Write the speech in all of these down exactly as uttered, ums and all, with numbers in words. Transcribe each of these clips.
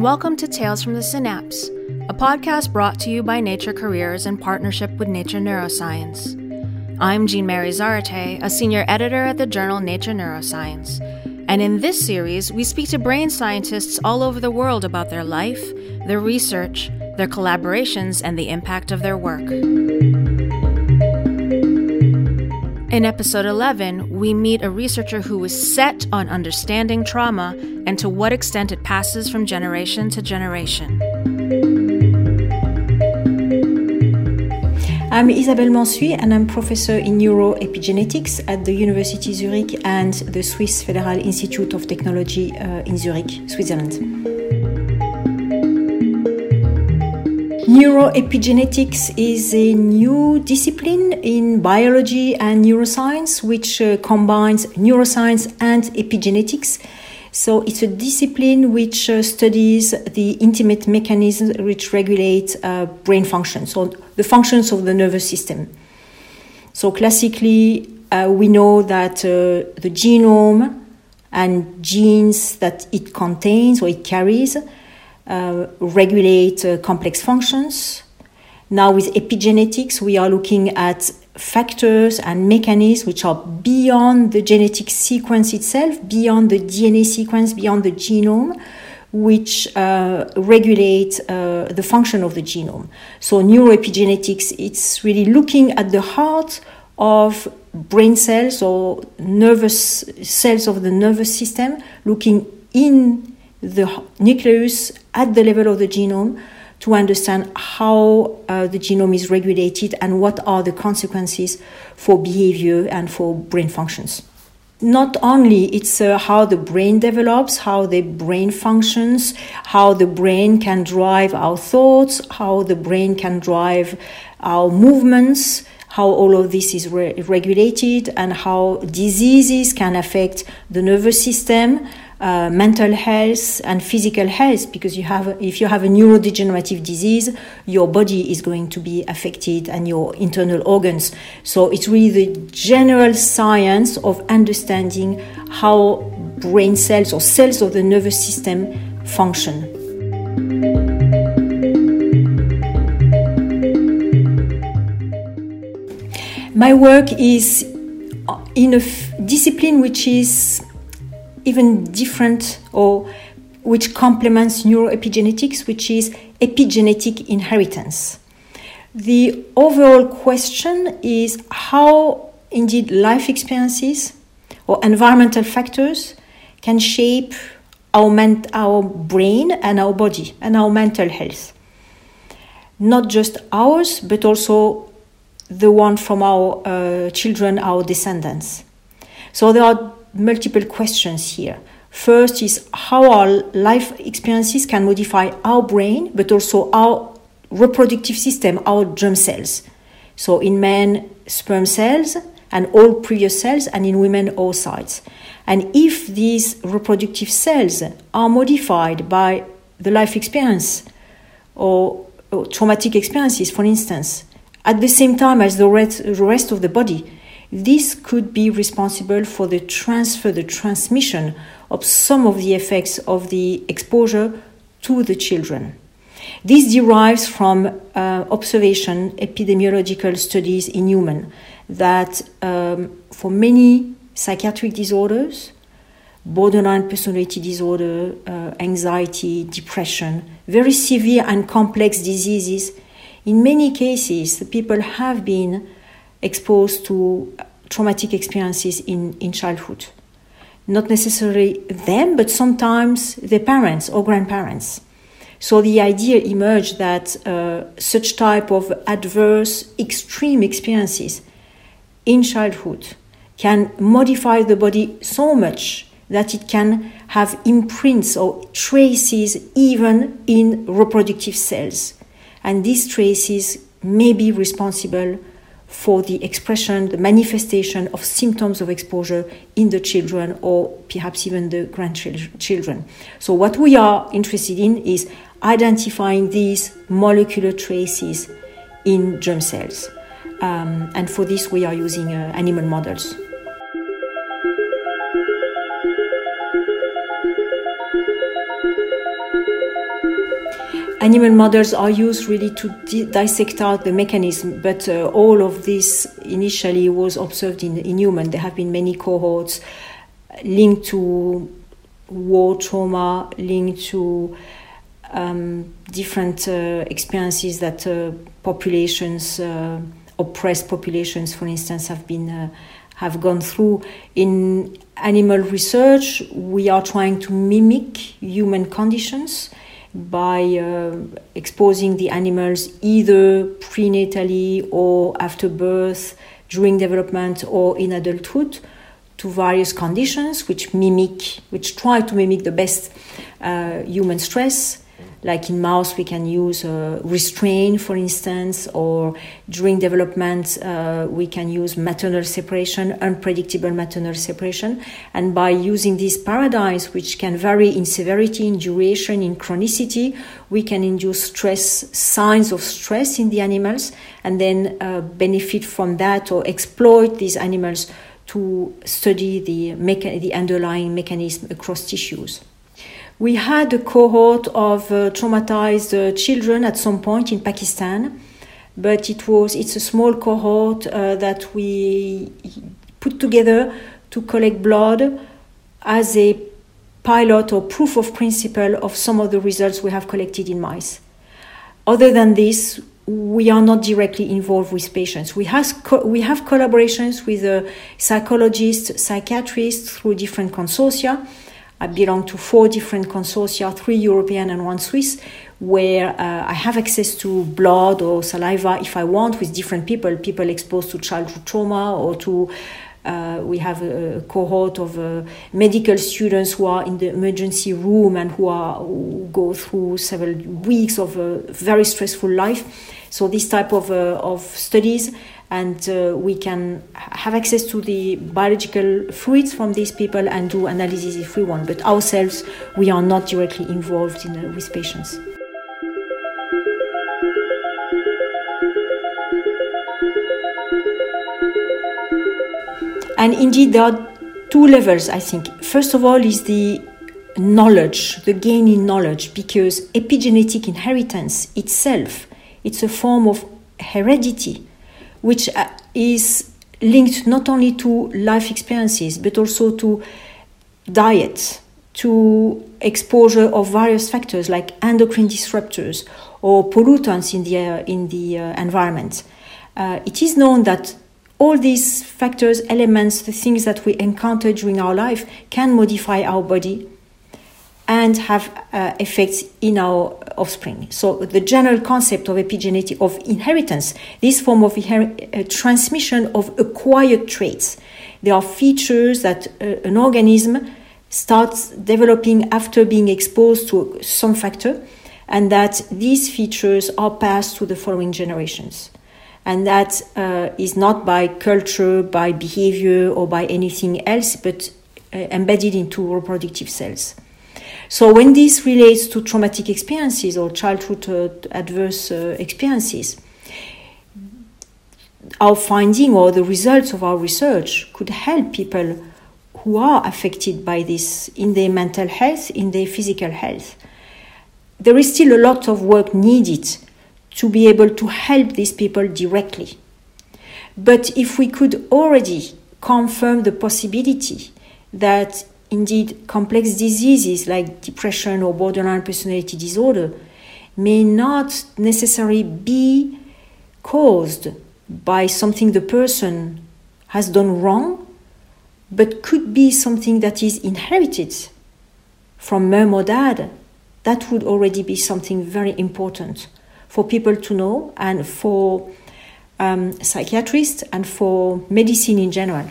and welcome to Tales from the Synapse, a podcast brought to you by Nature Careers in partnership with Nature Neuroscience. I'm Jean-Mary Zarate, a senior editor at the journal Nature Neuroscience, and in this series, we speak to brain scientists all over the world about their life, their research, their collaborations, and the impact of their work. In episode eleven, we meet a researcher who is set on understanding trauma and to what extent it passes from generation to generation. I'm Isabelle Mansuy, and I'm professor in neuroepigenetics at the University Zurich and the Swiss Federal Institute of Technology uh, in Zurich, Switzerland. Neuroepigenetics is a new discipline in biology and neuroscience, which uh, combines neuroscience and epigenetics. So it's a discipline which uh, studies the intimate mechanisms which regulate uh, brain functions, so the functions of the nervous system. So classically, uh, we know that uh, the genome and genes that it contains or it carries Uh, regulate uh, complex functions. Now with epigenetics, we are looking at factors and mechanisms which are beyond the genetic sequence itself, beyond the D N A sequence, beyond the genome, which uh, regulate uh, the function of the genome. So neuroepigenetics, it's really looking at the heart of brain cells or nervous cells of the nervous system, looking in the nucleus at the level of the genome to understand how uh, the genome is regulated and what are the consequences for behavior and for brain functions. Not only it's uh, how the brain develops, how the brain functions, how the brain can drive our thoughts, how the brain can drive our movements, how all of this is re- regulated, and how diseases can affect the nervous system, Uh, mental health and physical health, because you have, if you have a neurodegenerative disease, your body is going to be affected and your internal organs. So it's really the general science of understanding how brain cells or cells of the nervous system function. My work is in a f- discipline which is even different, or which complements neuroepigenetics, which is epigenetic inheritance. The overall question is how indeed life experiences or environmental factors can shape our, ment- our brain and our body and our mental health. Not just ours, but also the one from our uh, children, our descendants. So there are multiple questions here. First is how our life experiences can modify our brain, but also our reproductive system, our germ cells. So in men, sperm cells, and all previous cells, and in women, oocytes. And if these reproductive cells are modified by the life experience or, or traumatic experiences, for instance, at the same time as the rest, the rest of the body, this could be responsible for the transfer, the transmission of some of the effects of the exposure to the children. This derives from uh, observation, epidemiological studies in humans, that um, for many psychiatric disorders, borderline personality disorder, uh, anxiety, depression, very severe and complex diseases, in many cases, the people have been exposed to traumatic experiences in, in childhood. Not necessarily them, but sometimes their parents or grandparents. So the idea emerged that uh, such type of adverse, extreme experiences in childhood can modify the body so much that it can have imprints or traces even in reproductive cells. And these traces may be responsible for the expression, the manifestation of symptoms of exposure in the children or perhaps even the grandchildren. So what we are interested in is identifying these molecular traces in germ cells. Um, and for this, we are using uh, animal models. animal models are used really to di- dissect out the mechanism, but uh, all of this initially was observed in, in human. There have been many cohorts linked to war trauma, linked to um, different uh, experiences that uh, populations, uh, oppressed populations, for instance, have been uh, have gone through. In animal research, we are trying to mimic human conditions by uh, exposing the animals either prenatally or after birth, during development or in adulthood, to various conditions which mimic, which try to mimic the best uh, human stress. Like in mouse, we can use uh, restraint, for instance, or during development, uh, we can use maternal separation, unpredictable maternal separation. And by using these paradigms, which can vary in severity, in duration, in chronicity, we can induce stress, signs of stress in the animals, and then uh, benefit from that or exploit these animals to study the, mecha- the underlying mechanism across tissues. We had a cohort of uh, traumatized uh, children at some point in Pakistan, but it was it's a small cohort uh, that we put together to collect blood as a pilot or proof of principle of some of the results we have collected in mice. Other than this, we are not directly involved with patients. We have co- we have collaborations with uh, psychologists, psychiatrists through different consortia. I belong to four different consortia, three European and one Swiss, where uh, I have access to blood or saliva if I want with different people, people exposed to childhood trauma, or to, uh, we have a, a cohort of uh, medical students who are in the emergency room and who, are, who go through several weeks of a very stressful life. So this type of, uh, of studies, and uh, we can have access to the biological fluids from these people and do analysis if we want. But ourselves, we are not directly involved in, uh, with patients. And indeed, there are two levels, I think. First of all is the knowledge, the gain in knowledge, because epigenetic inheritance itself, it's a form of heredity, which is linked not only to life experiences, but also to diet, to exposure of various factors like endocrine disruptors or pollutants in the, uh, in the uh, environment. Uh, it is known that all these factors, elements, the things that we encounter during our life can modify our body and have uh, effects in our offspring. So the general concept of epigenetic, of inheritance, this form of inher- uh, transmission of acquired traits. There are features that uh, an organism starts developing after being exposed to some factor, and that these features are passed to the following generations. And that uh, is not by culture, by behavior, or by anything else, but uh, embedded into reproductive cells. So when this relates to traumatic experiences or childhood uh, adverse uh, experiences, our finding or the results of our research could help people who are affected by this in their mental health, in their physical health. There is still a lot of work needed to be able to help these people directly. But if we could already confirm the possibility that indeed complex diseases like depression or borderline personality disorder may not necessarily be caused by something the person has done wrong, but could be something that is inherited from mom or dad, that would already be something very important for people to know, and for um, psychiatrists and for medicine in general.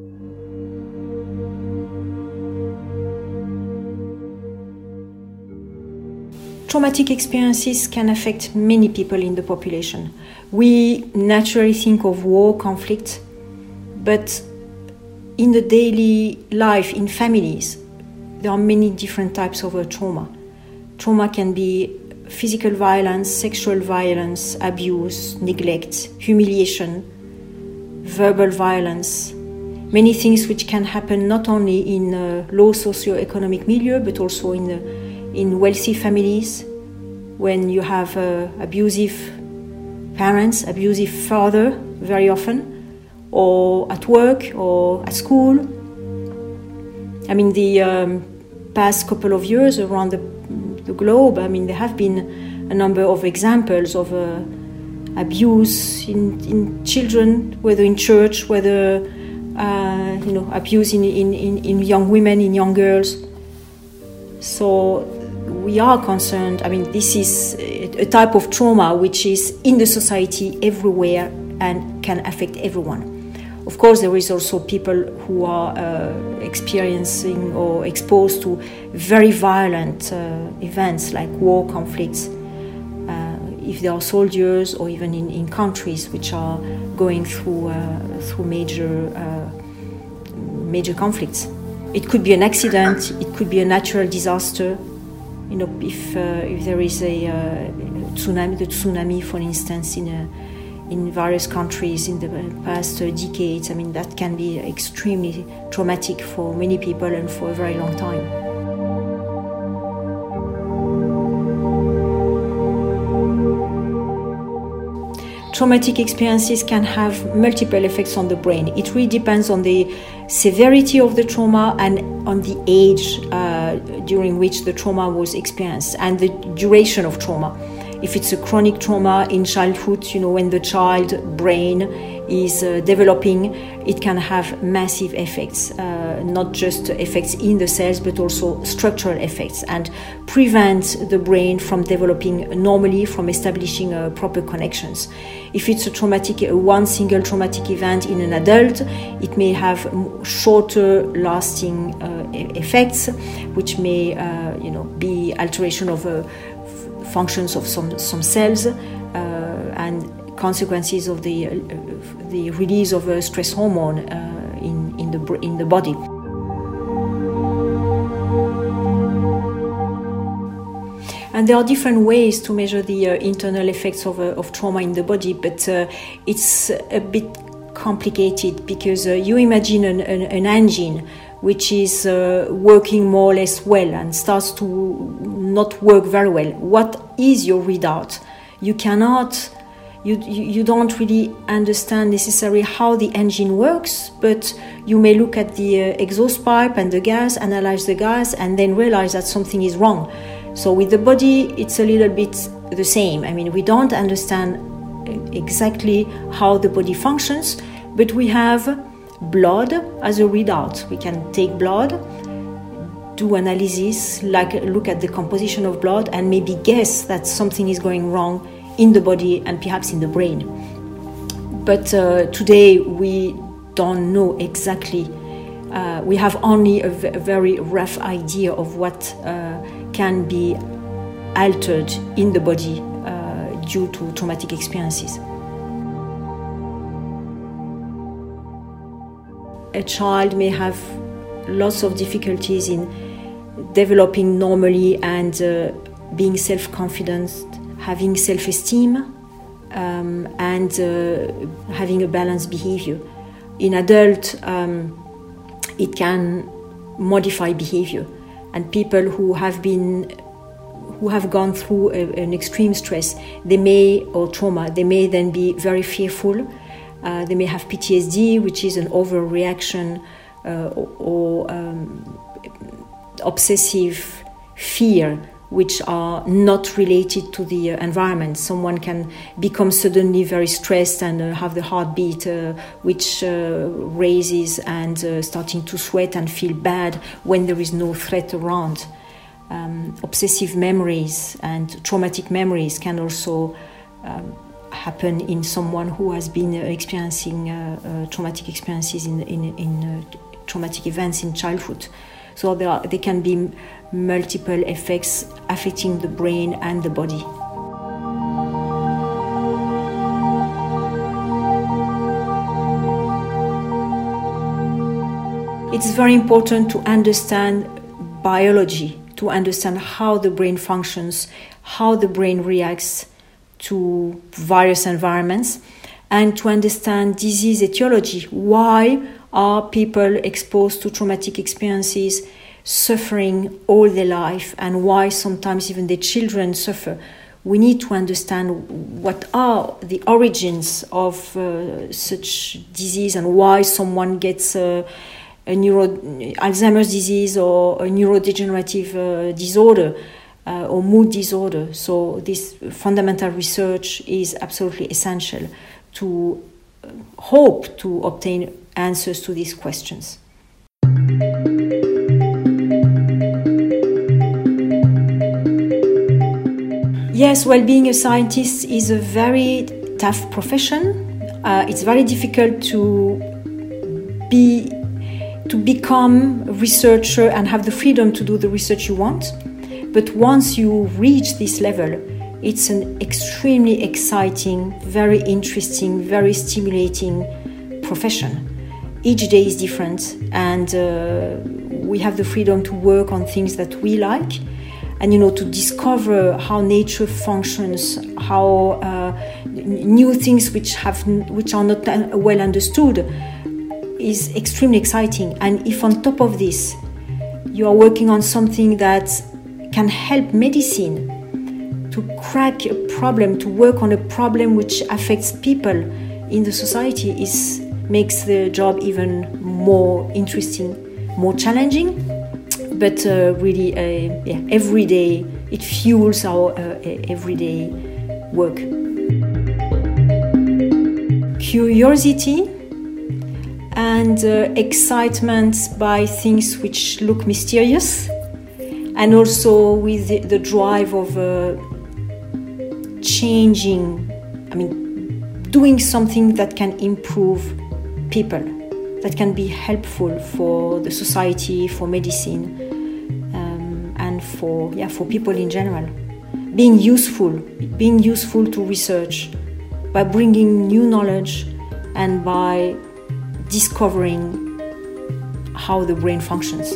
Traumatic experiences can affect many people in the population. We naturally think of war, conflict, but in the daily life, in families, there are many different types of uh, trauma. Trauma can be physical violence, sexual violence, abuse, neglect, humiliation, verbal violence, many things which can happen not only in a low socio-economic milieu, but also in, uh, in wealthy families, when you have uh, abusive parents, abusive father very often, or at work or at school. I mean, the um, past couple of years around the, the globe, I mean, there have been a number of examples of uh, abuse in, in children, whether in church, whether uh, you know, abuse in, in, in young women, in young girls. So we are concerned. I mean, this is a type of trauma which is in the society everywhere and can affect everyone. Of course, there is also people who are uh, experiencing or exposed to very violent uh, events like war, conflicts, uh, if they are soldiers or even in, in countries which are going through uh, through major uh, major conflicts. It could be an accident, it could be a natural disaster. You know, if uh, if there is a uh, tsunami, the tsunami, for instance, in a in various countries in the past uh, decades, I mean, that can be extremely traumatic for many people and for a very long time. Traumatic experiences can have multiple effects on the brain. It really depends on the severity of the trauma and on the age uh, during which the trauma was experienced and the duration of trauma. If it's a chronic trauma in childhood, you know, when the child brain is uh, developing, it can have massive effects, uh, not just effects in the cells, but also structural effects, and prevent the brain from developing normally, from establishing uh, proper connections. If it's a traumatic, uh, one single traumatic event in an adult, it may have shorter lasting uh, effects, which may, uh, you know, be alteration of uh, functions of some, some cells uh, and consequences of the, uh, the release of a stress hormone uh, in, in, the, in the body. And there are different ways to measure the uh, internal effects of, uh, of trauma in the body, but uh, it's a bit complicated because uh, you imagine an, an, an engine which is uh, working more or less well and starts to not work very well. What is your readout? You cannot, you, you don't really understand necessarily how the engine works, but you may look at the uh, exhaust pipe and the gas, analyze the gas, and then realize that something is wrong. So with the body, it's a little bit the same. I mean, we don't understand exactly how the body functions, but we have blood as a readout. We can take blood, do analysis, like look at the composition of blood, and maybe guess that something is going wrong in the body and perhaps in the brain. But uh, today we don't know exactly. Uh, we have only a, v- a very rough idea of what uh, can be altered in the body uh, due to traumatic experiences. A child may have lots of difficulties in developing normally and uh, being self-confident, having self-esteem, um, and uh, having a balanced behavior. In adult, um, it can modify behavior, and people who have been, who have gone through a, an extreme stress, they may or trauma, they may then be very fearful. Uh, they may have P T S D, which is an overreaction uh, or, or um, obsessive fear, which are not related to the uh, environment. Someone can become suddenly very stressed and uh, have the heartbeat uh, which uh, raises and uh, starting to sweat and feel bad when there is no threat around. Um, obsessive memories and traumatic memories can also um, happen in someone who has been uh, experiencing uh, uh, traumatic experiences in, in, in uh, traumatic events in childhood. So there, are, there can be m- multiple effects affecting the brain and the body. It's very important to understand biology, to understand how the brain functions, how the brain reacts to various environments, and to understand disease etiology. Why are people exposed to traumatic experiences suffering all their life, and why sometimes even their children suffer we need to understand what are the origins of uh, such disease and why someone gets uh, a neuro Alzheimer's disease or a neurodegenerative uh, disorder uh, or mood disorder. So this fundamental research is absolutely essential to uh, hope to obtain answers to these questions. Yes, well, being a scientist is a very tough profession. Uh, it's very difficult to be to become a researcher and have the freedom to do the research you want. But once you reach this level, it's an extremely exciting, very interesting, very stimulating profession. Each day is different, and uh, we have the freedom to work on things that we like, and you know, to discover how nature functions, how uh, new things which have which are not well understood is extremely exciting. And if on top of this you are working on something that can help medicine to crack a problem, to work on a problem which affects people in the society, is makes the job even more interesting, more challenging, but uh, really uh, yeah, every day it fuels our uh, everyday work. Curiosity and uh, excitement by things which look mysterious, and also with the, the drive of uh, changing, I mean, doing something that can improve people, that can be helpful for the society, for medicine, um, and for yeah for people in general. Being useful, being useful to research by bringing new knowledge and by discovering how the brain functions.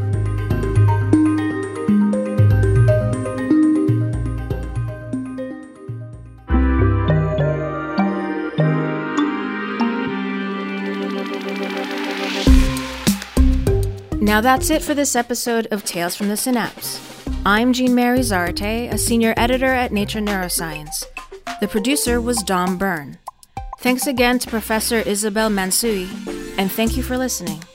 Now that's it for this episode of Tales from the Synapse. I'm Jean-Mary Zarate, a senior editor at Nature Neuroscience. The producer was Dom Byrne. Thanks again to Professor Isabelle Mansouri, and thank you for listening.